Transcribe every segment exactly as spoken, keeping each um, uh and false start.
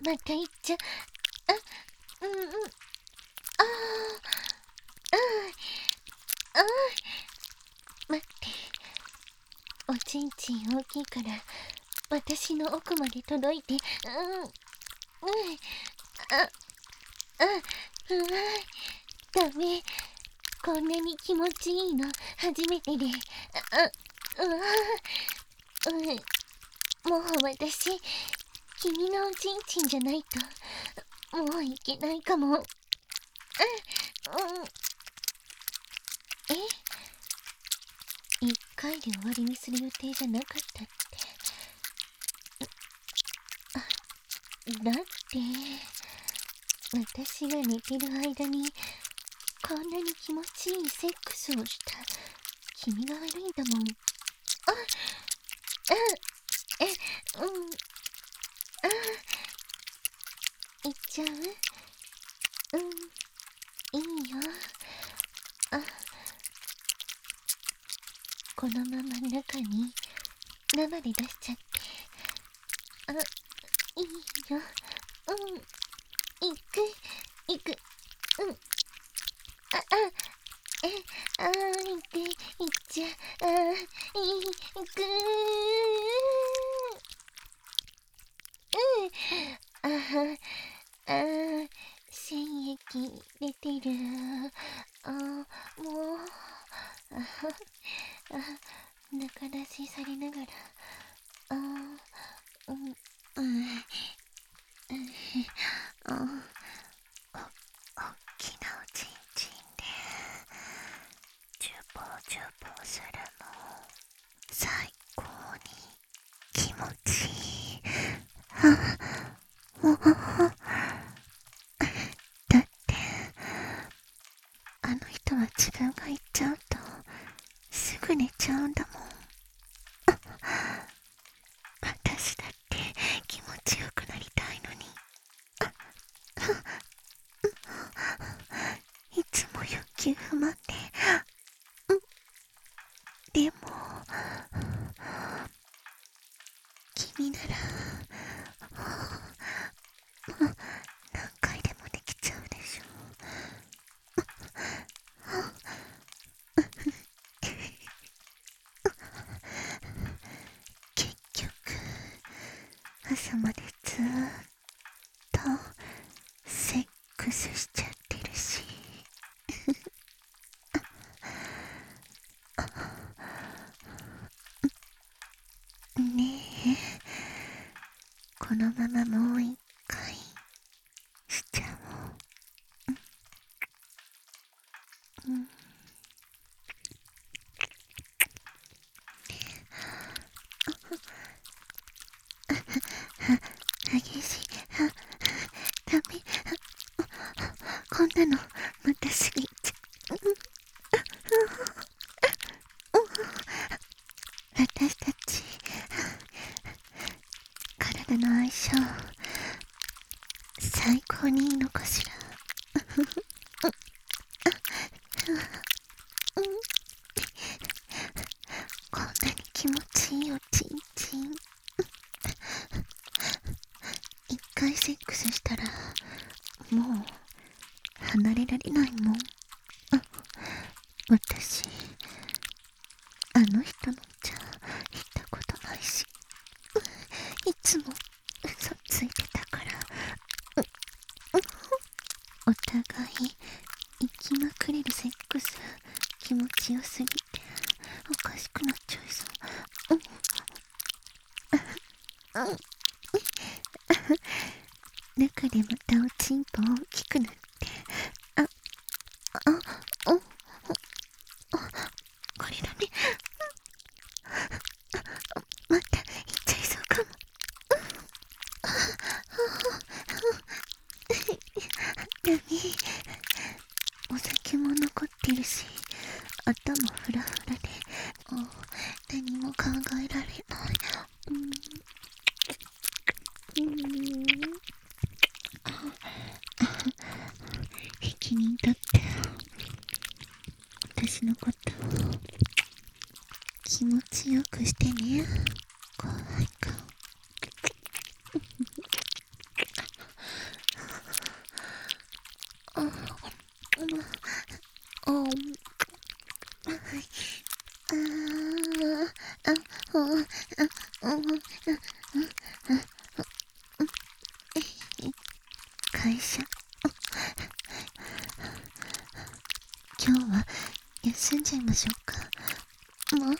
また行っちゃ、あ、うんうん、あー、あー、あー、待って、おちんちん大きいから私の奥まで届いて、うん、うん、あ、あ、うわ、ダメ、こんなに気持ちいいの初めてで、あ、うわ、うん、もう私、君のおちんちんじゃないと、もういけないかも。うん、うん、え、一回で終わりにする予定じゃなかったって。だって、私が寝てる間に、こんなに気持ちいいセックスをした君が悪いんだもん。あ、うん、え、うん、あ、いっちゃう？うん、いいよ。あ、このまま中に生で出しちゃって。あ、いいよ。うん、いく、いく、うん、あ、あ、え、あー、いく、いっちゃ、あー、いくー、うん、あは、あー、精液出てる。あー、もう、あは、あ、中出しされながら、あー、うん、うん、うん、あ、お、おっきなおちんちんで、ジュボジュボするの、最高に気持ちいい。はぁ、もう、だって、あの人は自分が言っちゃうと、すぐ寝ちゃうんだもん。私だって気持ちよくなりたいのに。いつも欲求不満で、うん、でも、君なら、何回でもできちゃうでしょ。結局、朝までずーっとセックスしちゃってるし。ねえ、このままもう一回しちゃおう。うん、うん、激しい。あ、ダメ。こんなのまたすぐ行っちゃう。私たち体の相性最高にいいのかしら。うん、こんなに気持ちいいおちんちん。一回セックスしたらもう離れられないもん。私あの人のじゃ行ったことないし、いつも嘘ついてたから、お互い生きまくれるセックス気持ちよすぎておかしくなっちゃいそう。うん、うん、中でまたおちんぽ大きくなって、あ、あ、お、お、これだね。また行っちゃいそうかも。ダメ、お酒も残ってるし、頭フラフラでもう何も考えられない。うん、うん、責任取って私のこと気持ちよくしてね。怖い顔。 会社今日は休んじゃいましょうか。もう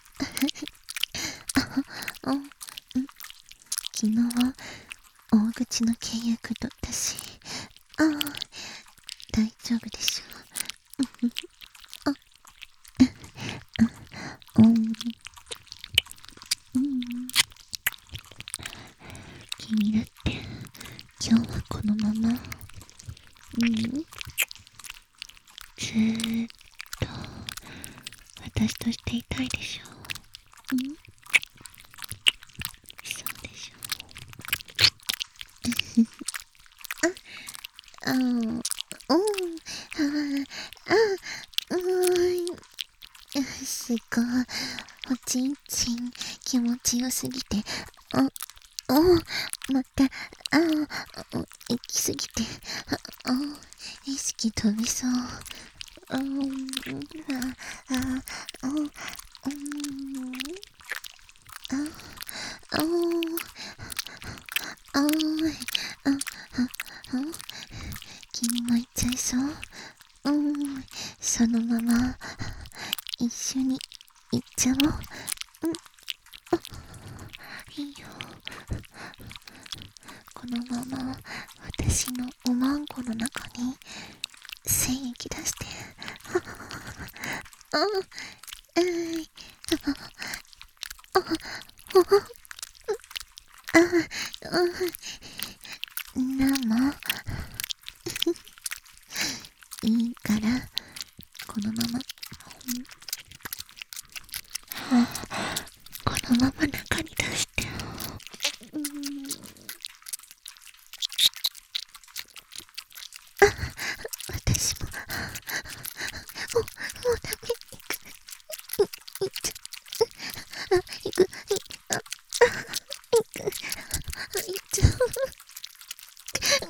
昨日大口の契約取ったし、ああ大丈夫でしょう。あうん、うん、気になって今日はこのまま、うん、ずーっと私としていたいでしょう。うん、そうでしょう。あ、あ、うん、あ、あ、うん、すごい、おちんちん気持ちよすぎて、あ、お、また、あ、行きすぎて、あ、意識飛びそう。うん、あ、あ、あ、うん、あ、あ、あ、あ、あ、君も行っちゃいそう。うん、そのまま一緒に行っちゃおう。うん、いいよ。このまま私のおまんこの中に精液出して。あ、うん、あ、あ、うん、生いいからこのまま、うん、このまま中に出して。うん、私ももう、もうダメ。いっちゃう。あ、いく、い、あ、いく、いっちゃう。うん、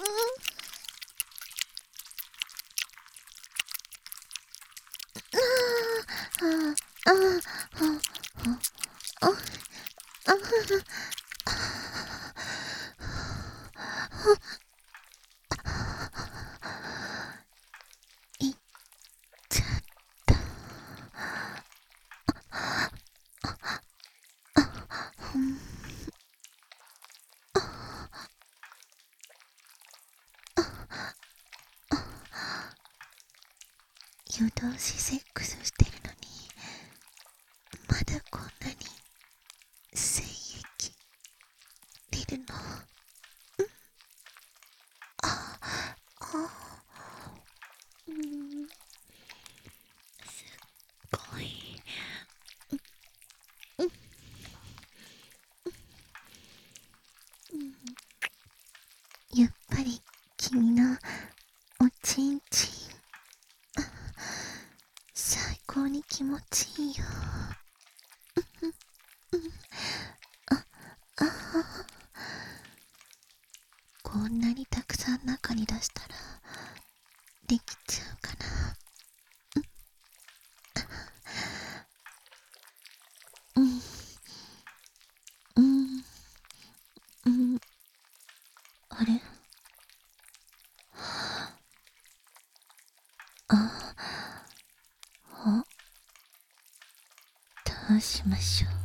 ああ、ああ、ああ、ああ、いっちゃった。うん、夜通しセックスしてるのにまだこんなに精液出るの。ああ、うん、すっごい。うん、うん、やっぱり君のおちんちん最高に気持ちいいよ。ああ、こんなにたくさん中に出したらできちゃうかな。うん、うん、うん、あれ、ああ、どうしましょう。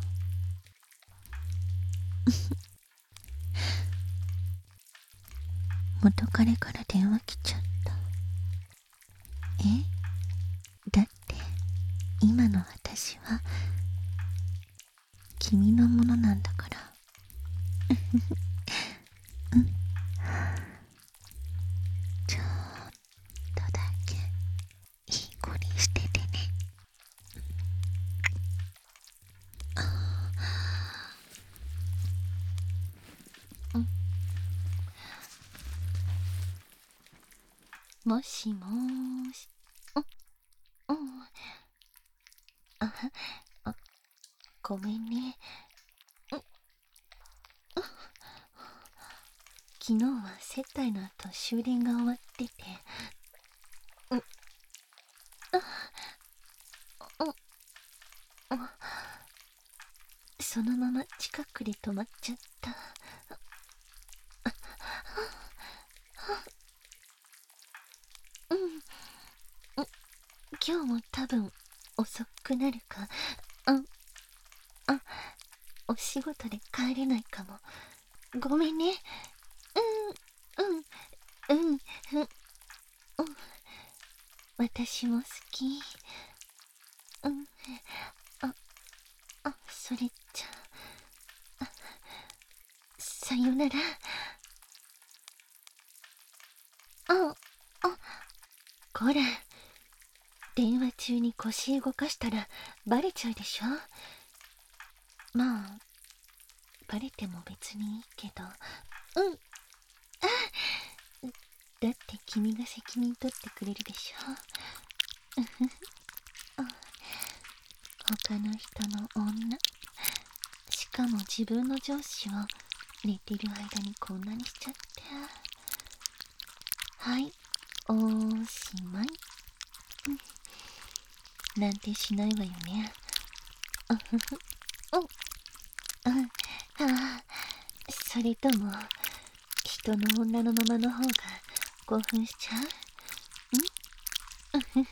元彼から電話来ちゃった。え、だって今の私は君のものなんだから。うん、ちょっとだけいい子にしててね。うん、もしもーし。うん、うん、あ、あ、ごめんね。うん、昨日は接待の後終電が終わってて、うん、 あ、そのまま近くで止まっちゃった。うん、今日も多分遅くなるか。うん、あ、お仕事で帰れないかも。ごめんね。うん、うん、うん、うん、うん。私も好き。うん、あ、あ、それじゃあ、さよなら。あ、あ、こら、電話中に腰動かしたらバレちゃうでしょ。まあ、バレても別にいいけど。うん、だって君が責任取ってくれるでしょ。他の人の女、しかも自分の上司を寝てる間にこんなにしちゃって。はい、おしまい。なんてしないわよね。うん、うん、ああ、それとも人の女のままの方が興奮しちゃう？ん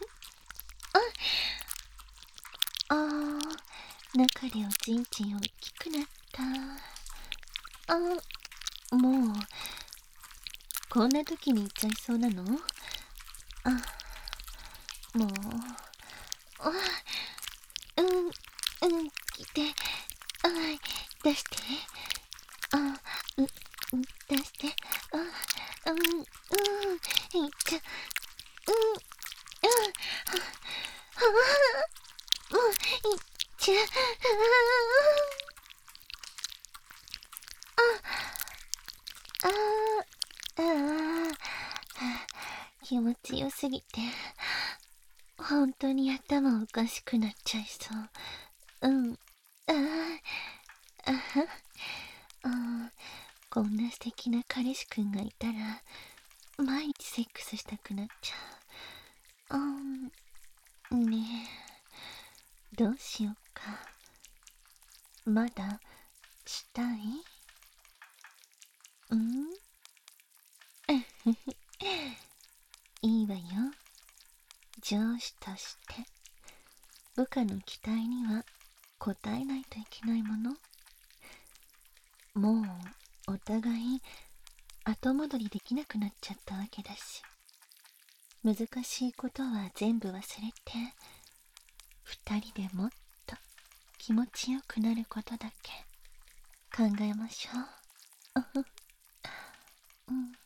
ああ、中でおちんちん大きくなった。あ、もうこんな時に言っちゃいそうなの？あ、もう、あ、うん、うん、来て、あ、出して、あ、う、うん、出して、あ、うん、うん、いっちゃ、うん、うん、はあ、もう、いっちゃ、あ、あ、あ、あ、気持ちよすぎて、本当に頭おかしくなっちゃいそう。うん。ああ、ああ、こんな素敵な彼氏くんがいたら、毎日セックスしたくなっちゃう。うん、ねえ、どうしようか。まだしたい？うん、いいわよ。上司として部下の期待には応えないといけないもの。もうお互い後戻りできなくなっちゃったわけだし、難しいことは全部忘れて二人でもっと気持ちよくなることだけ考えましょう。うん。